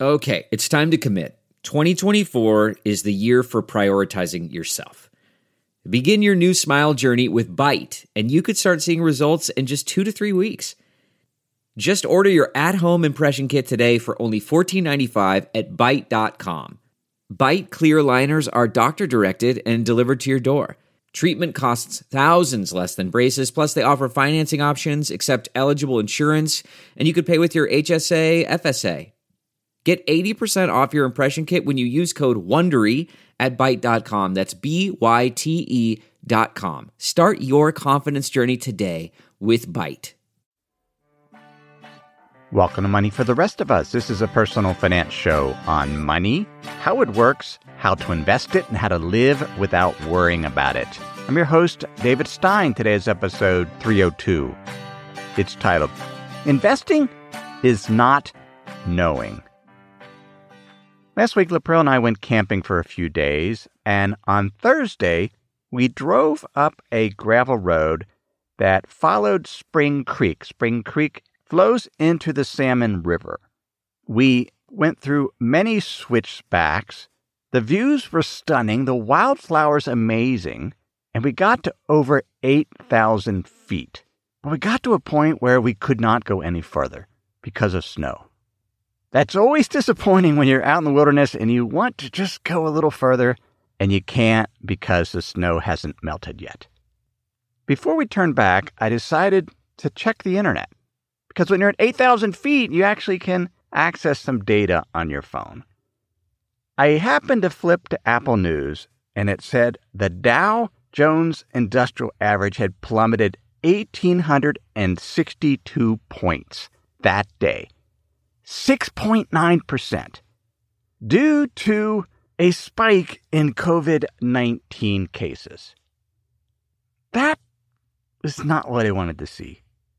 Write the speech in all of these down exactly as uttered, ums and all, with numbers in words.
Okay, it's time to commit. twenty twenty-four is the year for prioritizing yourself. Begin your new smile journey with Byte, and you could start seeing results in just two to three weeks. Just order your at-home impression kit today for only fourteen ninety-five at byte dot com. Byte clear aligners are doctor-directed and delivered to your door. Treatment costs thousands less than braces, plus they offer financing options, accept eligible insurance, and you could pay with your H S A, F S A. Get eighty percent off your impression kit when you use code WONDERY at byte dot com. That's B Y T E dot com. Start your confidence journey today with Byte. Welcome to Money for the Rest of Us. This is a personal finance show on money, how it works, how to invest it, and how to live without worrying about it. I'm your host, David Stein. Today's episode three oh two. It's titled, Investing is Not Knowing. Last week, Lapril and I went camping for a few days, and on Thursday, we drove up a gravel road that followed Spring Creek. Spring Creek flows into the Salmon River. We went through many switchbacks. The views were stunning, the wildflowers amazing, and we got to over eight thousand feet. But we got to a point where we could not go any further because of snow. That's always disappointing when you're out in the wilderness and you want to just go a little further, and you can't because the snow hasn't melted yet. Before we turned back, I decided to check the internet. Because when you're at eight thousand feet, you actually can access some data on your phone. I happened to flip to Apple News, and it said the Dow Jones Industrial Average had plummeted one thousand eight hundred sixty-two points that day. six point nine percent, due to a spike in covid nineteen cases. That is not what I wanted to see.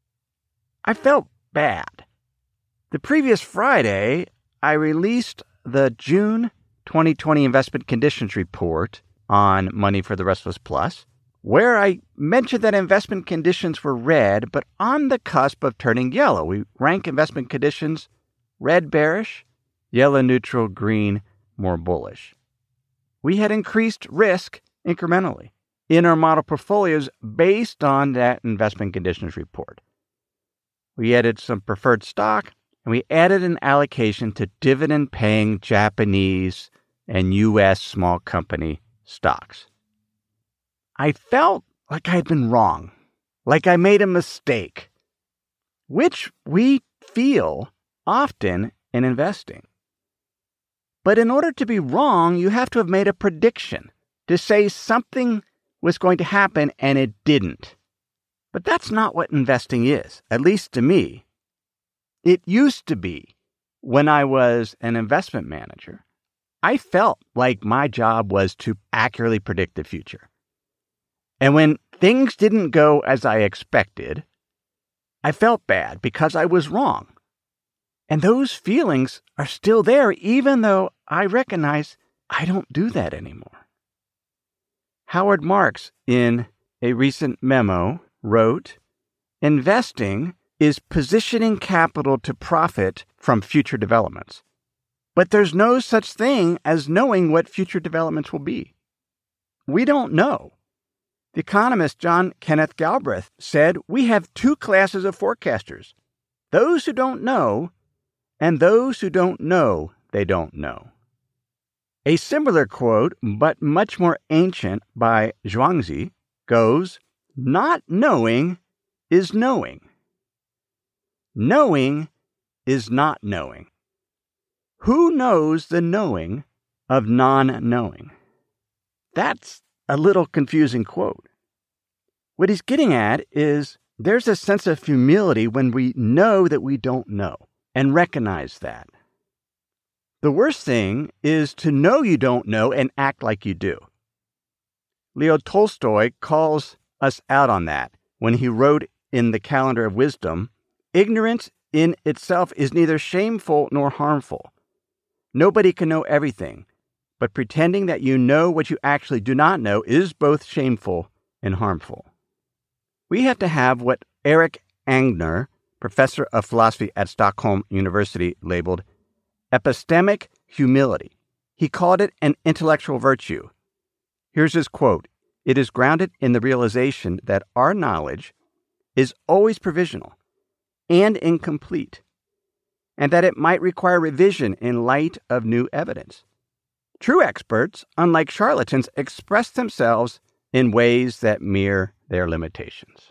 I felt bad. The previous Friday, I released the June twenty twenty Investment Conditions Report on Money for the Rest of Us Plus, where I mentioned that investment conditions were red, but on the cusp of turning yellow. We rank investment conditions red bearish, yellow neutral, green more bullish. We had increased risk incrementally in our model portfolios based on that investment conditions report. We added some preferred stock, and we added an allocation to dividend-paying Japanese and U S small company stocks. I felt like I'd been wrong, like I made a mistake, which we feel often in investing. But in order to be wrong, you have to have made a prediction, to say something was going to happen and it didn't. But that's not what investing is, at least to me. It used to be when I was an investment manager. I felt like my job was to accurately predict the future. And when things didn't go as I expected, I felt bad because I was wrong. And those feelings are still there, even though I recognize I don't do that anymore. Howard Marks, in a recent memo, wrote, "Investing is positioning capital to profit from future developments. But there's no such thing as knowing what future developments will be. We don't know." The economist John Kenneth Galbraith said, "We have two classes of forecasters, those who don't know and those who don't know they don't know." A similar quote, but much more ancient, by Zhuangzi goes, "Not knowing is knowing. Knowing is not knowing. Who knows the knowing of non-knowing?" That's a little confusing quote. What he's getting at is there's a sense of humility when we know that we don't know and recognize that. The worst thing is to know you don't know and act like you do. Leo Tolstoy calls us out on that when he wrote in The Calendar of Wisdom, "Ignorance in itself is neither shameful nor harmful. Nobody can know everything, but pretending that you know what you actually do not know is both shameful and harmful." We have to have what Eric Angner, professor of philosophy at Stockholm University, labeled epistemic humility. He called it an intellectual virtue. Here's his quote. It is grounded in the realization that our knowledge is always provisional and incomplete, and that it might require revision in light of new evidence. True experts, unlike charlatans, express themselves in ways that mirror their limitations.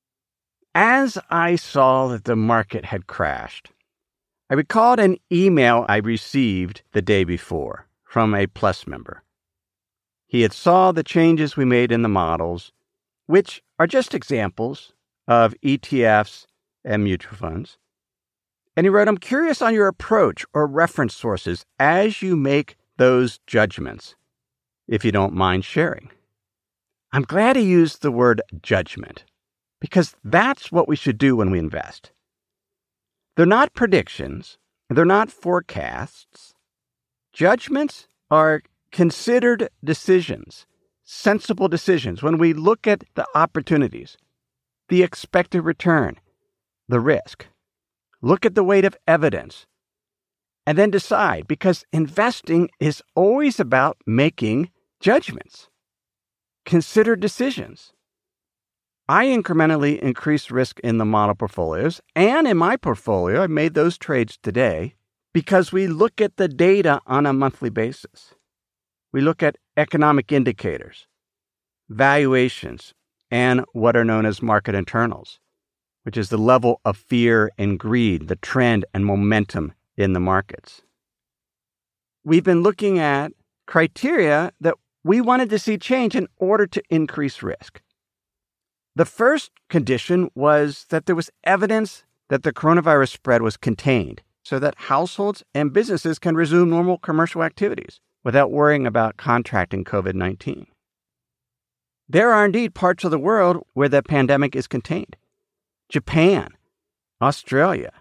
As I saw that the market had crashed, I recalled an email I received the day before from a Plus member. He had saw the changes we made in the models, which are just examples of E T Fs and mutual funds. And he wrote, I'm curious on your approach or reference sources as you make those judgments, if you don't mind sharing. I'm glad he used the word judgment, because that's what we should do when we invest. They're not predictions. They're not forecasts. Judgments are considered decisions, sensible decisions, when we look at the opportunities, the expected return, the risk. Look at the weight of evidence, and then decide, because investing is always about making judgments, considered decisions. I incrementally increased risk in the model portfolios, and in my portfolio, I made those trades today because we look at the data on a monthly basis. We look at economic indicators, valuations, and what are known as market internals, which is the level of fear and greed, the trend and momentum in the markets. We've been looking at criteria that we wanted to see change in order to increase risk. The first condition was that there was evidence that the coronavirus spread was contained so that households and businesses can resume normal commercial activities without worrying about contracting covid nineteen. There are indeed parts of the world where the pandemic is contained. Japan, Australia.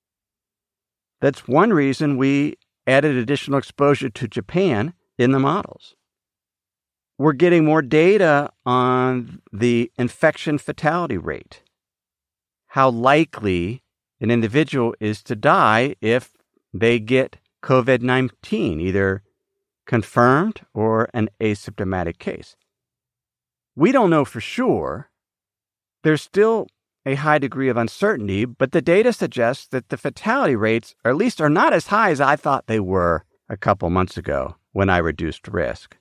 That's one reason we added additional exposure to Japan in the models. We're getting more data on the infection fatality rate, how likely an individual is to die if they get covid nineteen, either confirmed or an asymptomatic case. We don't know for sure. There's still a high degree of uncertainty, but the data suggests that the fatality rates, or at least, are not as high as I thought they were a couple months ago when I reduced risk.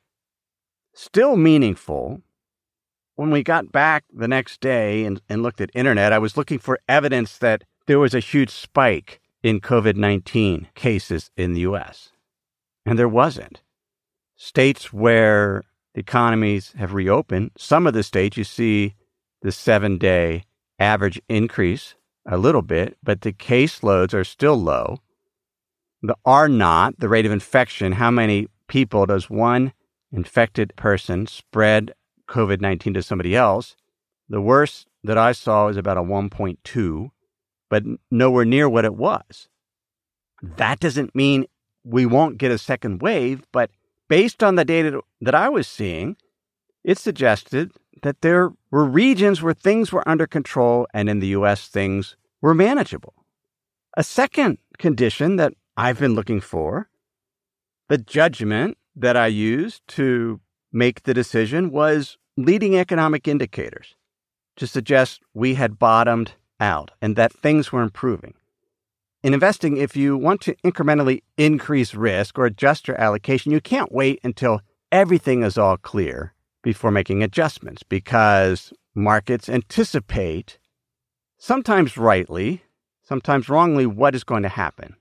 Still meaningful. When we got back the next day and, and looked at internet, I was looking for evidence that there was a huge spike in covid nineteen cases in the U S, and there wasn't. States where the economies have reopened, some of the states you see the seven-day average increase a little bit, but the caseloads are still low. The R naught, the rate of infection, how many people does one infected person spread covid nineteen to somebody else? The worst that I saw is about a one point two, but nowhere near what it was. That doesn't mean we won't get a second wave, but based on the data that I was seeing, it suggested that there were regions where things were under control, and in the U S, things were manageable. A second condition that I've been looking for, the judgment that I used to make the decision, was leading economic indicators to suggest we had bottomed out and that things were improving. In investing, if you want to incrementally increase risk or adjust your allocation, you can't wait until everything is all clear before making adjustments, because markets anticipate, sometimes rightly, sometimes wrongly, what is going to happen.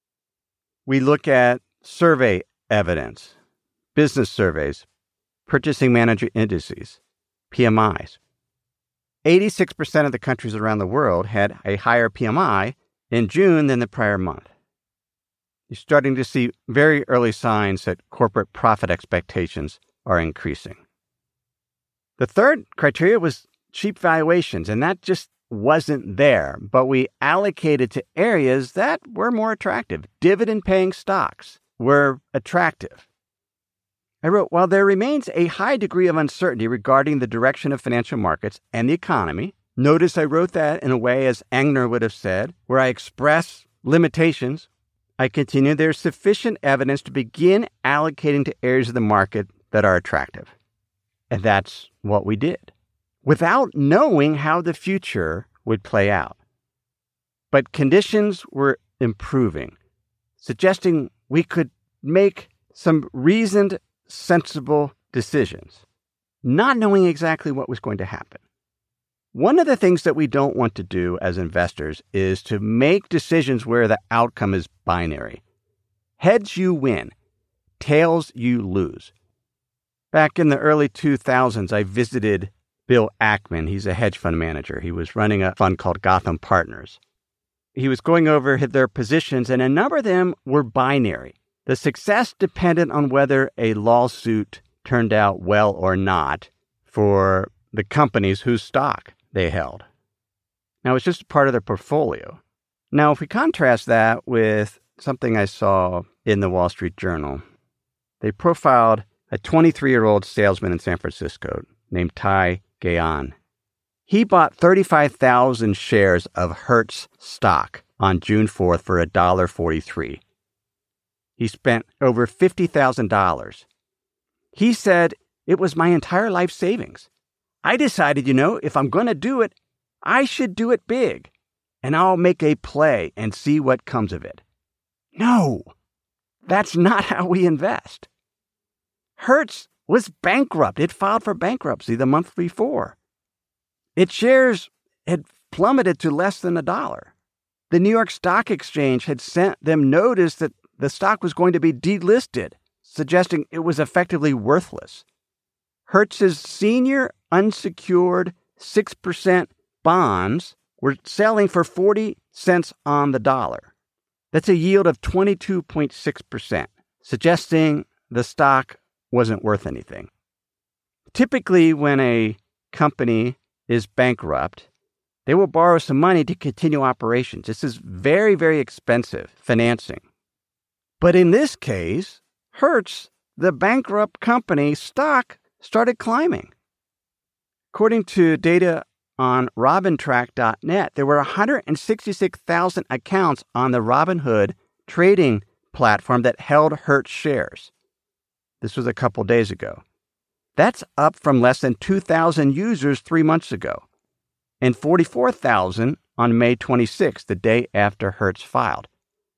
We look at survey evidence, business surveys, purchasing manager indices, P M Is. eighty-six percent of the countries around the world had a higher P M I in June than the prior month. You're starting to see very early signs that corporate profit expectations are increasing. The third criteria was cheap valuations, and that just wasn't there, but we allocated to areas that were more attractive. Dividend-paying stocks were attractive. I wrote, while there remains a high degree of uncertainty regarding the direction of financial markets and the economy, notice I wrote that in a way, as Angner would have said, where I express limitations I continue, there's sufficient evidence to begin allocating to areas of the market that are attractive. And that's what we did, without knowing how the future would play out. But conditions were improving, suggesting we could make some reasoned, sensible decisions, not knowing exactly what was going to happen. One of the things that we don't want to do as investors is to make decisions where the outcome is binary. Heads, you win. Tails, you lose. Back in the early two thousands, I visited Bill Ackman. He's a hedge fund manager. He was running a fund called Gotham Partners. He was going over their positions, and a number of them were binary. The success depended on whether a lawsuit turned out well or not for the companies whose stock they held. Now, it's just part of their portfolio. Now, if we contrast that with something I saw in the Wall Street Journal, they profiled a twenty-three-year-old salesman in San Francisco named Tai Gayan. He bought thirty-five thousand shares of Hertz stock on June fourth for one dollar and forty-three cents. He spent over fifty thousand dollars. He said, "It was my entire life savings. I decided, you know, if I'm going to do it, I should do it big, and I'll make a play and see what comes of it." No, that's not how we invest. Hertz was bankrupt. It filed for bankruptcy the month before. Its shares had plummeted to less than a dollar. The New York Stock Exchange had sent them notice that the stock was going to be delisted, suggesting it was effectively worthless. Hertz's senior unsecured six percent bonds were selling for forty cents on the dollar. That's a yield of twenty-two point six percent, suggesting the stock wasn't worth anything. Typically, when a company is bankrupt, they will borrow some money to continue operations. This is very, very expensive financing. But in this case, Hertz, the bankrupt company, stock started climbing. According to data on Robintrack dot net, there were one hundred sixty-six thousand accounts on the Robinhood trading platform that held Hertz shares. This was a couple days ago. That's up from less than two thousand users three months ago, and forty-four thousand on May twenty-sixth, the day after Hertz filed.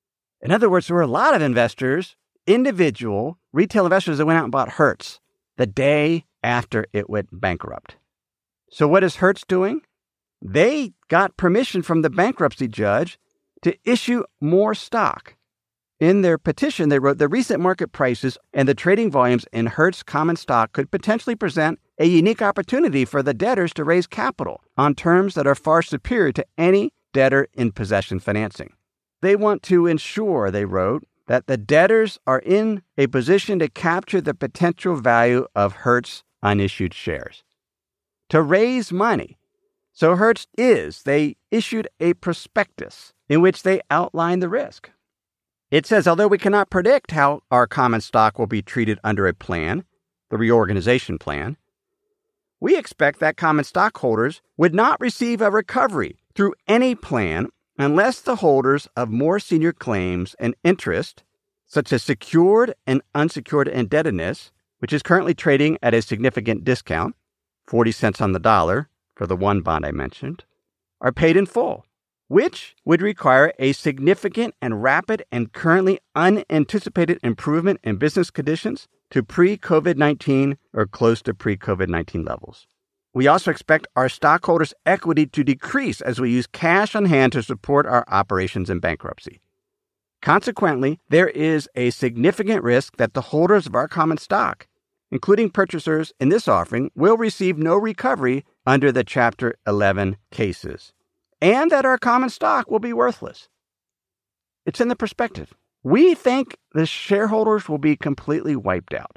In other words, there were a lot of investors, individual retail investors that went out and bought Hertz the day after it went bankrupt. So what is Hertz doing? They got permission from the bankruptcy judge to issue more stock. In their petition, they wrote the recent market prices and the trading volumes in Hertz common stock could potentially present a unique opportunity for the debtors to raise capital on terms that are far superior to any debtor in possession financing. They want to ensure, they wrote, that the debtors are in a position to capture the potential value of Hertz unissued shares. To raise money. So Hertz is, they issued a prospectus in which they outlined the risk. It says, although we cannot predict how our common stock will be treated under a plan, the reorganization plan, we expect that common stockholders would not receive a recovery through any plan unless the holders of more senior claims and interest, such as secured and unsecured indebtedness, which is currently trading at a significant discount, forty cents on the dollar for the one bond I mentioned, are paid in full, which would require a significant and rapid and currently unanticipated improvement in business conditions to pre-COVID nineteen or close to pre-COVID nineteen levels. We also expect our stockholders' equity to decrease as we use cash on hand to support our operations in bankruptcy. Consequently, there is a significant risk that the holders of our common stock, including purchasers in this offering, will receive no recovery under the Chapter eleven cases, and that our common stock will be worthless. It's in the perspective. We think the shareholders will be completely wiped out.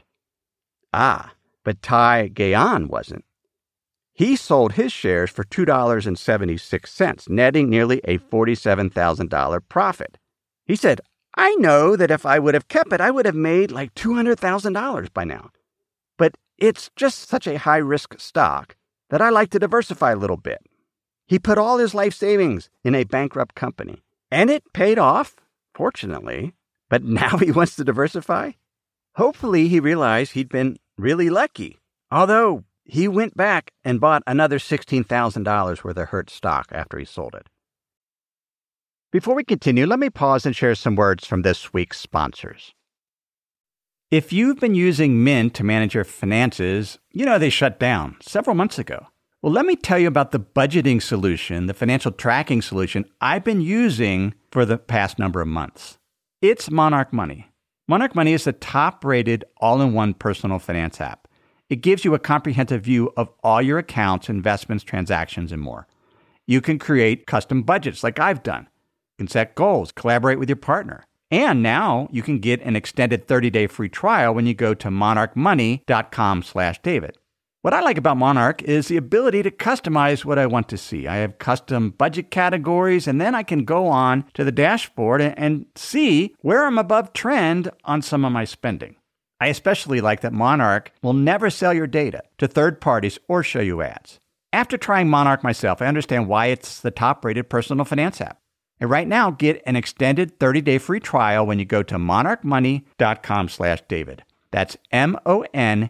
Ah, but Tai Gayan wasn't. He sold his shares for two dollars and seventy-six cents, netting nearly a forty-seven thousand dollars profit. He said, I know that if I would have kept it, I would have made like two hundred thousand dollars by now. But it's just such a high-risk stock that I like to diversify a little bit. He put all his life savings in a bankrupt company, and it paid off fortunately, but now he wants to diversify? Hopefully he realized he'd been really lucky, although he went back and bought another sixteen thousand dollars worth of Hertz stock after he sold it. Before we continue, let me pause and share some words from this week's sponsors. If you've been using Mint to manage your finances, you know they shut down several months ago. Well, let me tell you about the budgeting solution, the financial tracking solution I've been using for the past number of months. It's Monarch Money. Monarch Money is the top-rated all-in-one personal finance app. It gives you a comprehensive view of all your accounts, investments, transactions, and more. You can create custom budgets like I've done. You can set goals, collaborate with your partner. And now you can get an extended thirty-day free trial when you go to monarchmoney.com slash David. What I like about Monarch is the ability to customize what I want to see. I have custom budget categories, and then I can go on to the dashboard and, and see where I'm above trend on some of my spending. I especially like that Monarch will never sell your data to third parties or show you ads. After trying Monarch myself, I understand why it's the top-rated personal finance app. And right now, get an extended thirty-day free trial when you go to monarchmoney.com slash David. That's M-O-N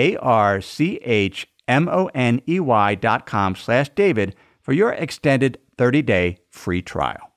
A-R-C-H-M-O-N-E-Y dot com slash David for your extended thirty-day free trial.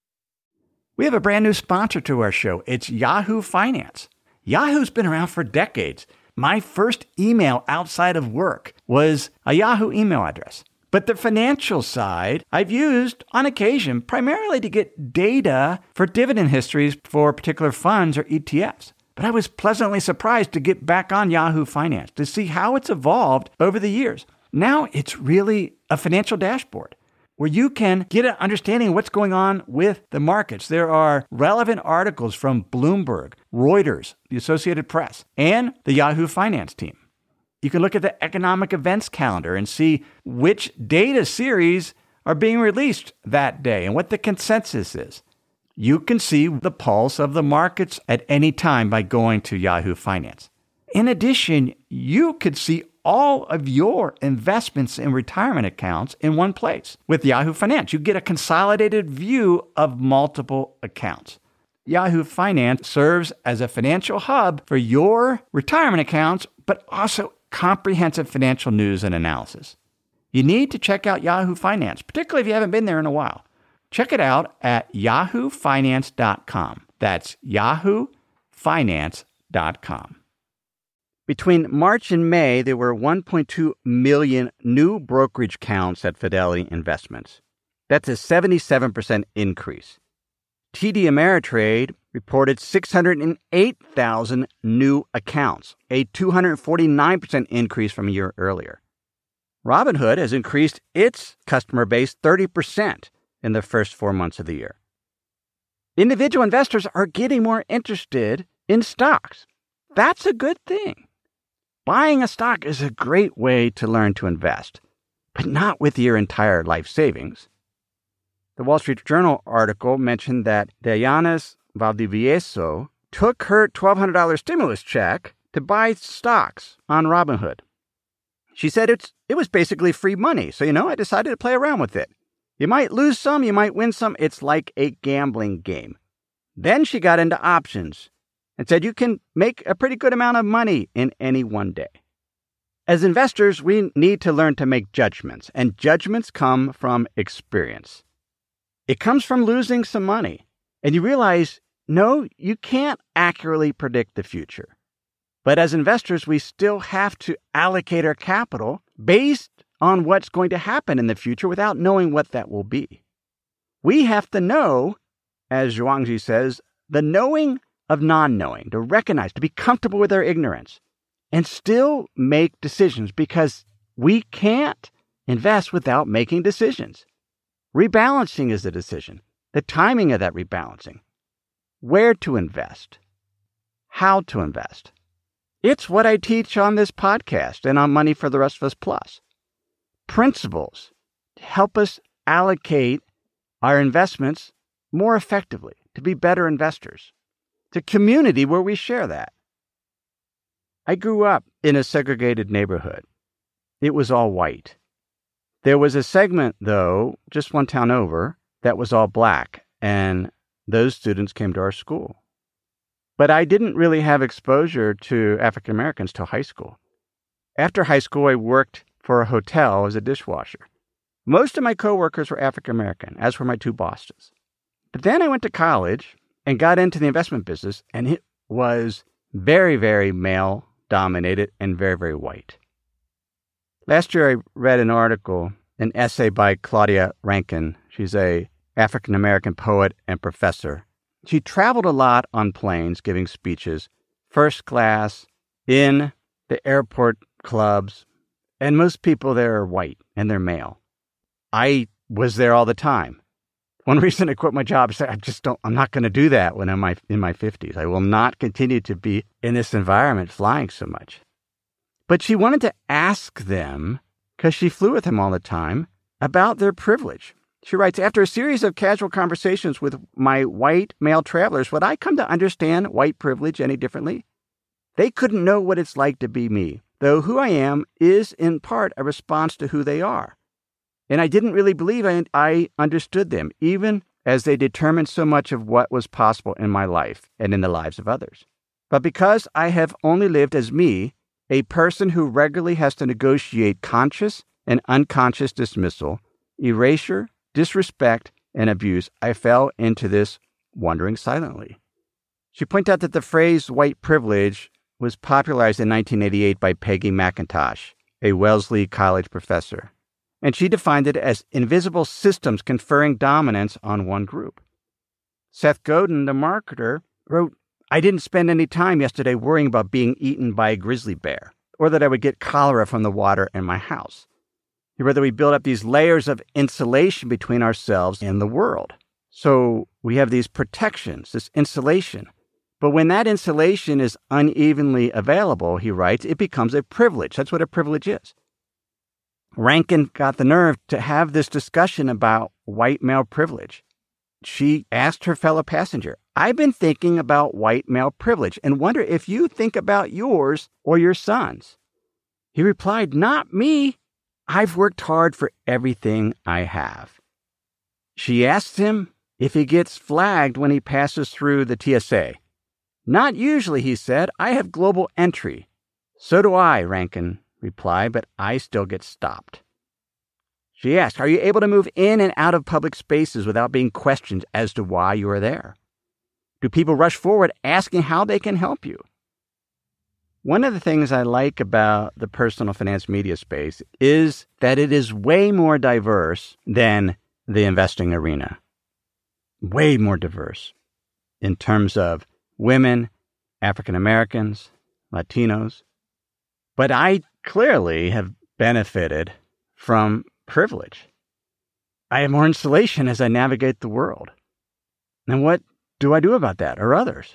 We have a brand new sponsor to our show. It's Yahoo Finance. Yahoo's been around for decades. My first email outside of work was a Yahoo email address. But the financial side I've used on occasion primarily to get data for dividend histories for particular funds or E T Fs. But I was pleasantly surprised to get back on Yahoo Finance to see how it's evolved over the years. Now it's really a financial dashboard where you can get an understanding of what's going on with the markets. There are relevant articles from Bloomberg, Reuters, the Associated Press, and the Yahoo Finance team. You can look at the economic events calendar and see which data series are being released that day and what the consensus is. You can see the pulse of the markets at any time by going to Yahoo Finance. In addition, you could see all of your investments in retirement accounts in one place. With Yahoo Finance, you get a consolidated view of multiple accounts. Yahoo Finance serves as a financial hub for your retirement accounts, but also comprehensive financial news and analysis. You need to check out Yahoo Finance, particularly if you haven't been there in a while. Check it out at yahoo finance dot com. That's yahoo finance dot com. Between March and May, there were one point two million new brokerage accounts at Fidelity Investments. That's a seventy-seven percent increase. T D Ameritrade reported six hundred eight thousand new accounts, a two hundred forty-nine percent increase from a year earlier. Robinhood has increased its customer base thirty percent in the first four months of the year. Individual investors are getting more interested in stocks. That's a good thing. Buying a stock is a great way to learn to invest, but not with your entire life savings. The Wall Street Journal article mentioned that Diana Valdivieso took her twelve hundred dollars stimulus check to buy stocks on Robinhood. She said it's it was basically free money, so, you know, I decided to play around with it. You might lose some, you might win some. It's like a gambling game. Then she got into options and said you can make a pretty good amount of money in any one day. As investors, we need to learn to make judgments, and judgments come from experience. It comes from losing some money, and you realize, no, you can't accurately predict the future. But as investors, we still have to allocate our capital based on what's going to happen in the future without knowing what that will be. We have to know, as Zhuangzi says, the knowing of non-knowing, to recognize, to be comfortable with our ignorance, and still make decisions, because we can't invest without making decisions. Rebalancing is a decision. The timing of that rebalancing. Where to invest. How to invest. It's what I teach on this podcast and on Money for the Rest of Us Plus. Principles to help us allocate our investments more effectively, to be better investors. It's a community where we share that. I grew up in a segregated neighborhood. It was all white. There was a segment, though, just one town over, that was all black, and those students came to our school. But I didn't really have exposure to African Americans till high school. After high school, I worked for a hotel as a dishwasher. Most of my coworkers were African American, as were my two bosses. But then I went to college and got into the investment business, and it was very, very male-dominated and very, very white. Last year, I read an article, an essay by Claudia Rankine. She's a African-American poet and professor. She traveled a lot on planes, giving speeches, first class, in the airport clubs, and most people there are white and they're male. I was there all the time. One reason I quit my job is I just don't, I'm not going to do that when I'm my, in my fifties. I will not continue to be in this environment flying so much. But she wanted to ask them, because she flew with them all the time, about their privilege. She writes, after a series of casual conversations with my white male travelers, would I come to understand white privilege any differently? They couldn't know what it's like to be me, though who I am is in part a response to who they are. And I didn't really believe I, I understood them, even as they determined so much of what was possible in my life and in the lives of others. But because I have only lived as me, a person who regularly has to negotiate conscious and unconscious dismissal, erasure, disrespect, and abuse, I fell into this wondering silently. She pointed out that the phrase white privilege was popularized in nineteen eighty-eight by Peggy McIntosh, a Wellesley College professor, and she defined it as invisible systems conferring dominance on one group. Seth Godin, the marketer, wrote, I didn't spend any time yesterday worrying about being eaten by a grizzly bear, or that I would get cholera from the water in my house. He wrote that we build up these layers of insulation between ourselves and the world. So we have these protections, this insulation. But when that insulation is unevenly available, he writes, it becomes a privilege. That's what a privilege is. Rankine got the nerve to have this discussion about white male privilege. She asked her fellow passenger, I've been thinking about white male privilege and wonder if you think about yours or your sons. He replied, not me. I've worked hard for everything I have. She asked him if he gets flagged when he passes through the T S A. Not usually, he said. I have global entry. So do I, Rankine replied, but I still get stopped. She asked, are you able to move in and out of public spaces without being questioned as to why you are there? Do people rush forward asking how they can help you? One of the things I like about the personal finance media space is that it is way more diverse than the investing arena. Way more diverse in terms of women, African Americans, Latinos. But I clearly have benefited from privilege. I have more insulation as I navigate the world. And what do I do about that, or others?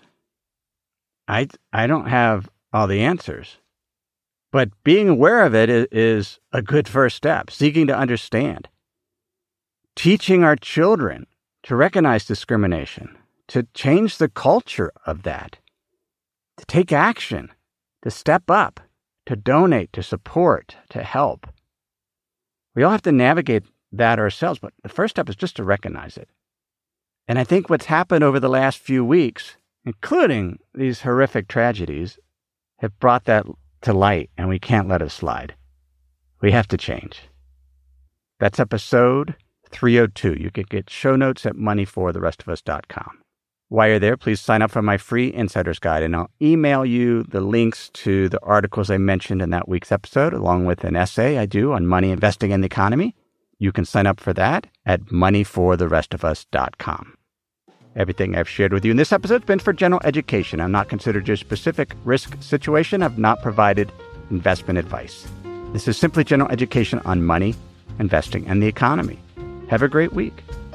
I, I don't have all the answers. But being aware of it is a good first step, seeking to understand. Teaching our children to recognize discrimination, to change the culture of that, to take action, to step up, to donate, to support, to help. We all have to navigate that ourselves, but the first step is just to recognize it. And I think what's happened over the last few weeks, including these horrific tragedies, have brought that to light, and we can't let it slide. We have to change. That's episode three oh two. You can get show notes at money for the rest of us dot com. While you're there, please sign up for my free Insider's Guide, and I'll email you the links to the articles I mentioned in that week's episode, along with an essay I do on money, investing, and the economy. You can sign up for that at money for the rest of us dot com. Everything I've shared with you in this episode has been for general education. I'm not considered your specific risk situation. I've not provided investment advice. This is simply general education on money, investing, and the economy. Have a great week.